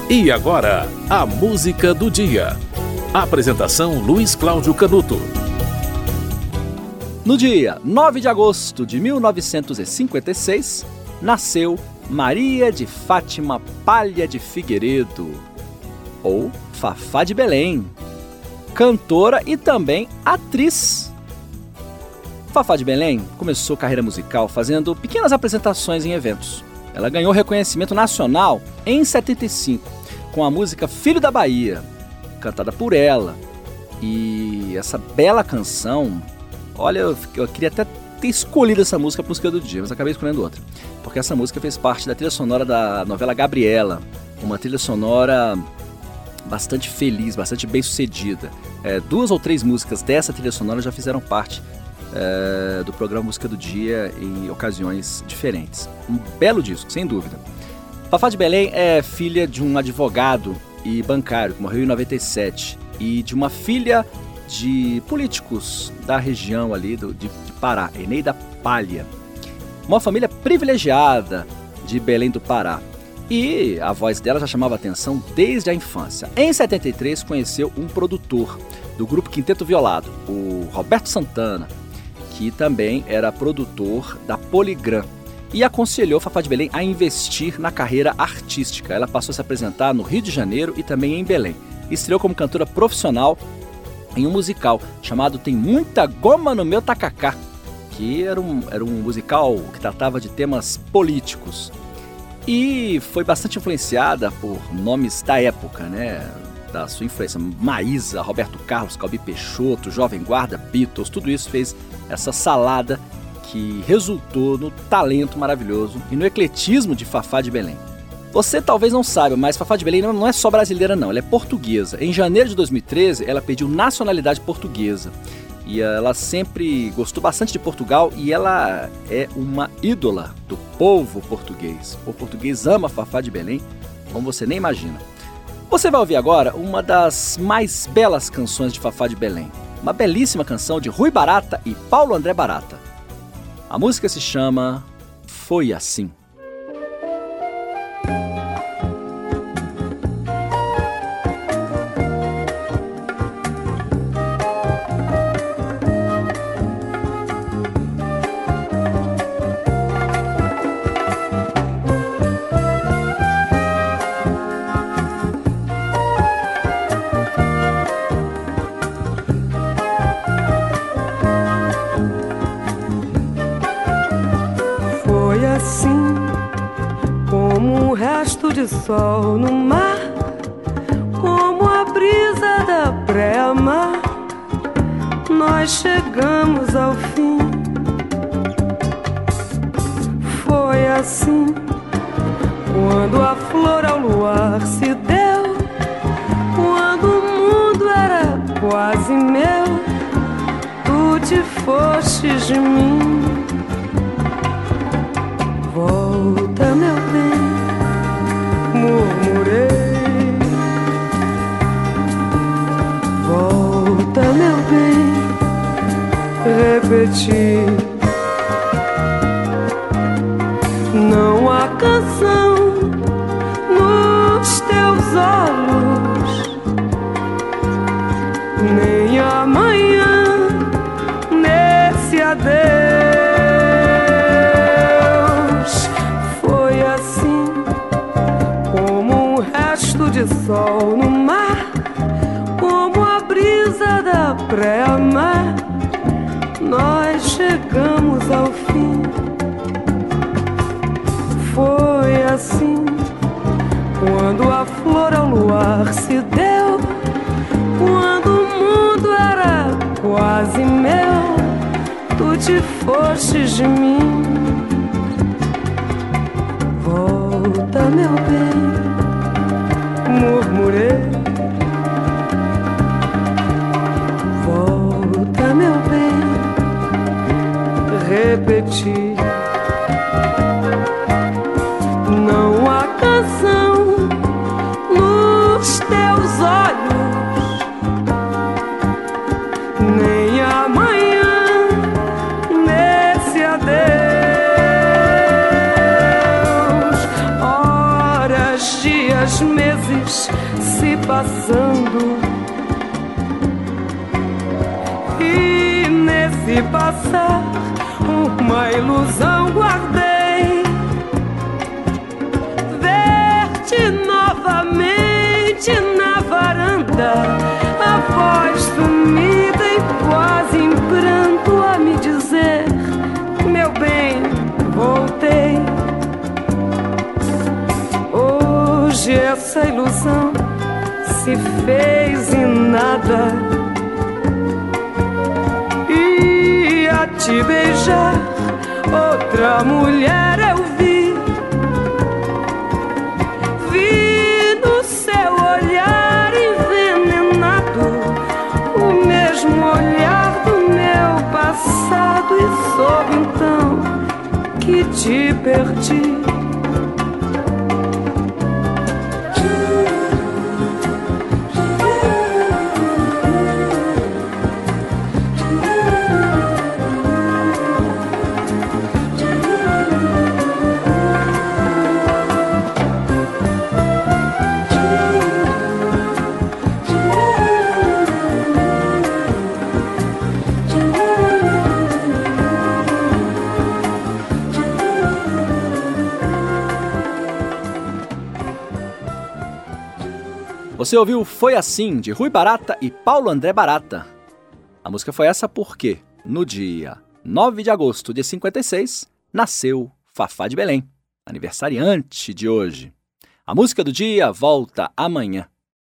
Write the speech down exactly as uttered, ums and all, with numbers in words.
E agora, a música do dia. Apresentação Luiz Cláudio Canuto. No dia nove de agosto de mil novecentos e cinquenta e seis, nasceu Maria de Fátima Palha de Figueiredo, ou Fafá de Belém, cantora e também atriz. Fafá de Belém começou carreira musical fazendo pequenas apresentações em eventos. Ela ganhou reconhecimento nacional em setenta e cinco, com a música Filho da Bahia, cantada por ela. E essa bela canção, olha, eu, eu queria até ter escolhido essa música para a música do dia, mas acabei escolhendo outra. Porque essa música fez parte da trilha sonora da novela Gabriela, uma trilha sonora bastante feliz, bastante bem sucedida. É, duas ou três músicas dessa trilha sonora já fizeram parte é, do programa Música do Dia em ocasiões diferentes. Um belo disco, sem dúvida. Fafá de Belém é filha de um advogado e bancário que morreu em noventa e sete e de uma filha de políticos da região ali do, de, de Pará, Eneida Palha. Uma família privilegiada de Belém do Pará. E a voz dela já chamava atenção desde a infância. Em setenta e três conheceu um produtor do grupo Quinteto Violado, o Roberto Santana, que também era produtor da Poligram, e aconselhou Fafá de Belém a investir na carreira artística. Ela passou a se apresentar no Rio de Janeiro e também em Belém. Estreou como cantora profissional em um musical chamado Tem Muita Goma no Meu Tacacá, que era um, era um musical que tratava de temas políticos. E foi bastante influenciada por nomes da época, né? Da sua influência, Maísa, Roberto Carlos, Calbi Peixoto, Jovem Guarda, Beatles, tudo isso fez essa salada que resultou no talento maravilhoso e no ecletismo de Fafá de Belém. Você talvez não saiba, mas Fafá de Belém não é só brasileira não, ela é portuguesa. Em janeiro de dois mil e treze, ela pediu nacionalidade portuguesa. E ela sempre gostou bastante de Portugal e ela é uma ídola do povo português. O português ama Fafá de Belém, como você nem imagina. Você vai ouvir agora uma das mais belas canções de Fafá de Belém. Uma belíssima canção de Rui Barata e Paulo André Barata. A música se chama Foi Assim. Assim, como um resto de sol no mar, como a brisa da pré-mar, nós chegamos ao fim. Foi assim, quando a flor ao luar se deu, quando o mundo era quase meu, tu te fostes de mim. Volta, meu bem, murmurei. Volta, meu bem, repeti. Não há canção nos teus olhos, nem amanhã nesse adeus. De sol no mar, como a brisa da pré-mar, nós chegamos ao fim. Foi assim, quando a flor ao luar se deu, quando o mundo era quase meu, tu te fostes de mim. Volta, meu bem, murmurei. Volta, meu bem, repeti. Não há canção nos teus olhos, nem amanhã nesse adeus. Horas de dias, meses se passando, e nesse passar uma ilusão guardei, ver-te novamente na varanda, a voz sumida e quase em pranto a me dizer: meu bem, voltei. Hoje essa ilusão se fez em nada, e a te beijar outra mulher eu vi. Vi no seu olhar envenenado o mesmo olhar do meu passado, e soube então que te perdi. Você ouviu Foi Assim, de Rui Barata e Paulo André Barata. A música foi essa porque, no dia nove de agosto de cinquenta e seis, nasceu Fafá de Belém, aniversariante de hoje. A música do dia volta amanhã.